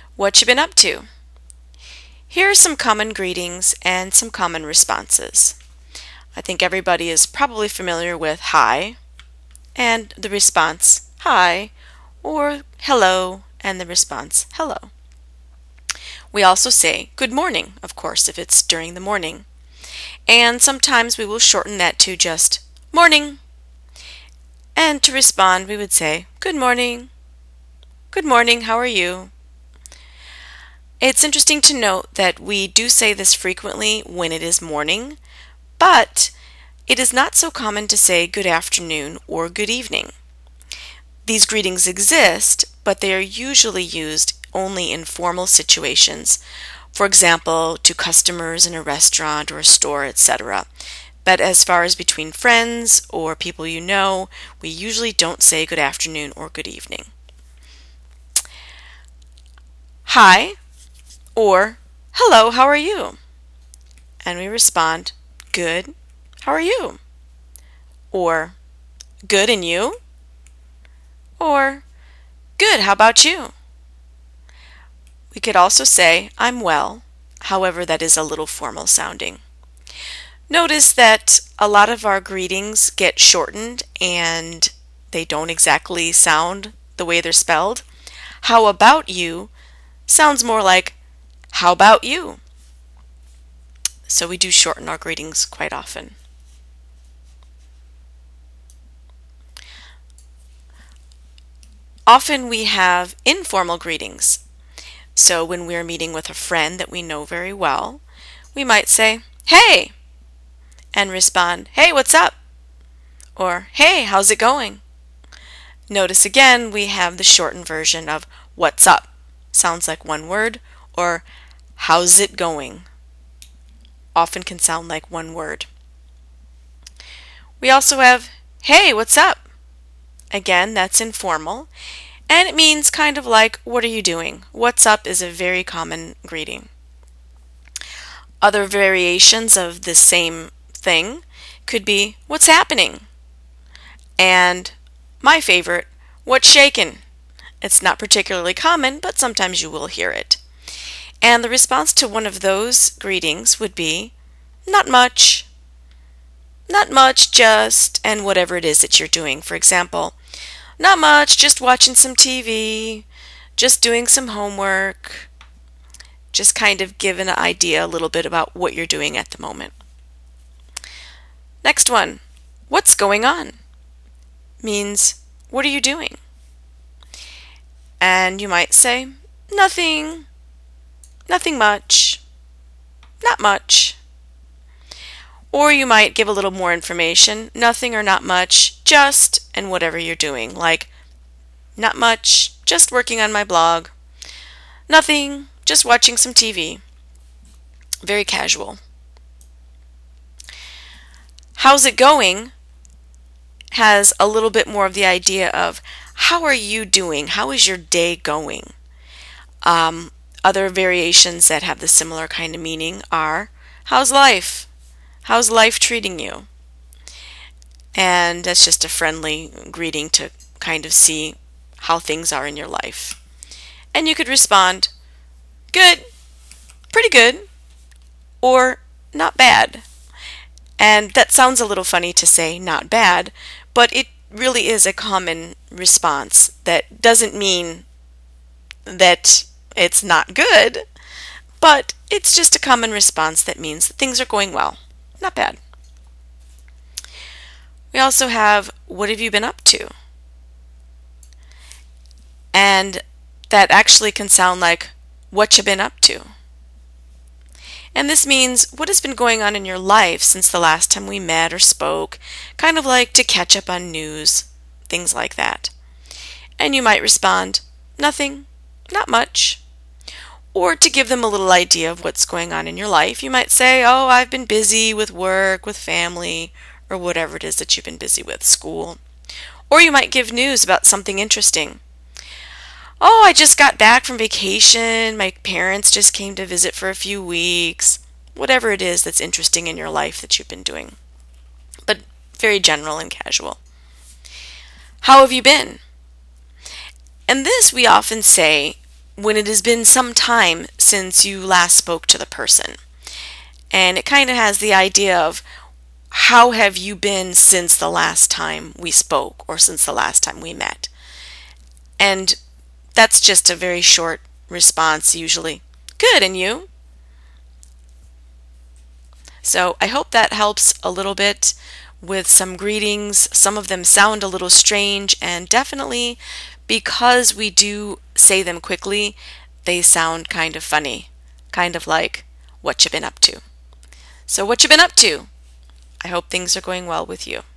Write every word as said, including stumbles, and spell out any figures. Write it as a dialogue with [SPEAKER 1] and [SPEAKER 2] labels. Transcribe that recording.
[SPEAKER 1] What you been up to? Here are some common greetings and some common responses. I think everybody is probably familiar with hi and the response hi, or hello and the response hello. We also say good morning, of course, if it's during the morning. And sometimes we will shorten that to just morning. And to respond, we would say good morning. Good morning, how are you? It's interesting to note that we do say this frequently when it is morning, but it is not so common to say good afternoon or good evening. These greetings exist, but they are usually used only in formal situations, for example, to customers in a restaurant or a store, et cetera. But as far as between friends or people you know, we usually don't say good afternoon or good evening. Hi, or hello, how are you? And we respond, good, how are you? Or good, and you? Or good, how about you? We could also say I'm well, however that is a little formal sounding. Notice that a lot of our greetings get shortened and they don't exactly sound the way they're spelled. How about you sounds more like how about you? So we do shorten our greetings quite often. Often we have informal greetings. So when we're meeting with a friend that we know very well, we might say, hey, and respond, hey, what's up? Or, hey, how's it going? Notice again we have the shortened version of what's up. Sounds like one word, or how's it going? Often can sound like one word. We also have, hey, what's up? Again, that's informal, and it means kind of like, what are you doing? What's up is a very common greeting. Other variations of the same thing could be, what's happening? And my favorite, what's shakin'? It's not particularly common, but sometimes you will hear it. And the response to one of those greetings would be, not much. Not much, just, and whatever it is that you're doing. For example, not much, just watching some T V, just doing some homework, just kind of give an idea a little bit about what you're doing at the moment. Next one, what's going on? Means, what are you doing? And you might say, nothing, nothing much, not much. Or you might give a little more information, nothing or not much, just, and whatever you're doing, like, not much, just working on my blog, nothing, just watching some T V. Very casual. How's it going has a little bit more of the idea of how are you doing? How is your day going? Um, other variations that have the similar kind of meaning are how's life? How's life treating you? And that's just a friendly greeting to kind of see how things are in your life. And you could respond, good, pretty good, or not bad. And that sounds a little funny to say not bad, but it really is a common response that doesn't mean that it's not good, but it's just a common response that means that things are going well. Not bad. We also have, what have you been up to? And that actually can sound like, what you been up to? And this means, what has been going on in your life since the last time we met or spoke? Kind of like to catch up on news, things like that. And you might respond, nothing, not much. Or to give them a little idea of what's going on in your life, you might say, oh, I've been busy with work, with family, or whatever it is that you've been busy with, school. Or you might give news about something interesting. Oh, I just got back from vacation, my parents just came to visit for a few weeks. Whatever it is that's interesting in your life that you've been doing. But very general and casual. How have you been? And this we often say when it has been some time since you last spoke to the person. And it kind of has the idea of how have you been since the last time we spoke or since the last time we met. And that's just a very short response usually. Good, and you? So I hope that helps a little bit with some greetings. Some of them sound a little strange, and definitely because we do say them quickly, they sound kind of funny, kind of like what you been up to. So what you been up to? I hope things are going well with you.